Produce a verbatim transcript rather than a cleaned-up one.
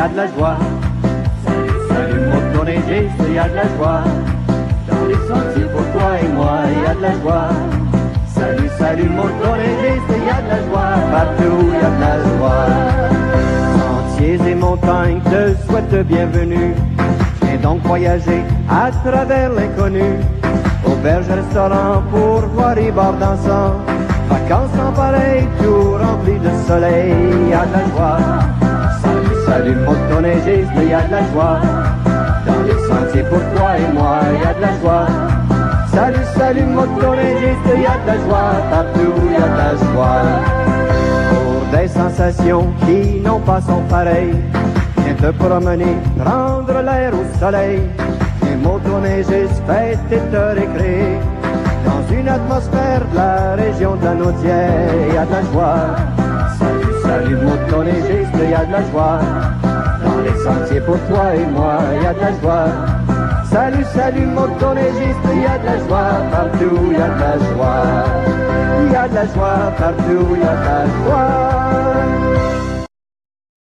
a de la joie. Salut, salut motoneigiste, y a de la joie. Dans les sentiers pour toi et moi, y a de la joie. Salut, salut motoneigiste, y a de la joie. Partout y a de la joie. Sentiers et montagnes te souhaitent bienvenue. Viens donc voyager à travers l'inconnu. Auberge, restaurant, pour voir les bords dansants. Vacances en pareil, tout rempli de soleil, y a de la joie. Salut, salut motoneigiste, y a de la joie. Dans les sentiers pour toi et moi, y a de la joie. Salut, salut motoneigiste, y a de la joie. Partout y a de la joie. Pour des sensations qui n'ont pas son pareil, viens te promener, prendre l'air au soleil. Les motoneigistes fêtent et te récréer dans une atmosphère de la région de la Naudière, y a de la joie. Salut, salut motoneigiste, y a de la joie. Dans les sentiers pour toi et moi, y a de la joie. Salut, salut motoneigiste, y a de la joie. Partout y a de la joie. Y a de la joie, partout y a de la joie.